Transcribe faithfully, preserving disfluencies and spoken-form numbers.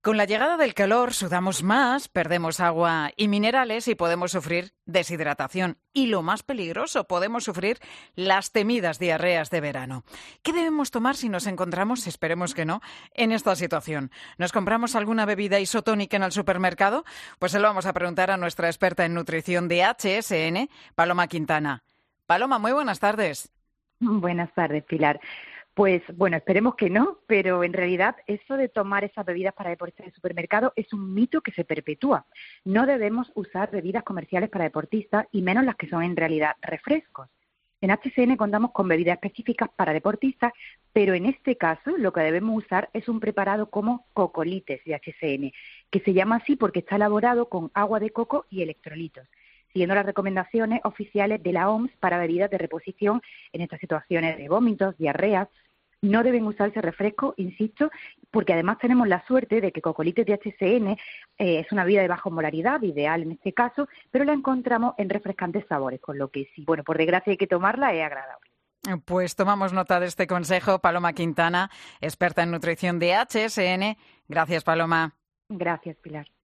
Con la llegada del calor sudamos más, perdemos agua y minerales y podemos sufrir deshidratación. Y lo más peligroso, podemos sufrir las temidas diarreas de verano. ¿Qué debemos tomar si nos encontramos, esperemos que no, en esta situación? ¿Nos compramos alguna bebida isotónica en el supermercado? Pues se lo vamos a preguntar a nuestra experta en nutrición de H S N, Paloma Quintana. Paloma, muy buenas tardes. Buenas tardes, Pilar. Pues bueno, esperemos que no, pero en realidad eso de tomar esas bebidas para deportistas de supermercado es un mito que se perpetúa. No debemos usar bebidas comerciales para deportistas y menos las que son en realidad refrescos. En H S N contamos con bebidas específicas para deportistas, pero en este caso lo que debemos usar es un preparado como Cocolites de H S N, que se llama así porque está elaborado con agua de coco y electrolitos, siguiendo las recomendaciones oficiales de la O M S para bebidas de reposición en estas situaciones de vómitos, diarreas. No deben usarse refrescos, insisto, porque además tenemos la suerte de que Cocolites de H S N eh, es una bebida de baja molaridad, ideal en este caso, pero la encontramos en refrescantes sabores, con lo que sí, bueno, por desgracia hay que tomarla, es agradable. Pues tomamos nota de este consejo. Paloma Quintana, experta en nutrición de H S N. Gracias, Paloma. Gracias, Pilar.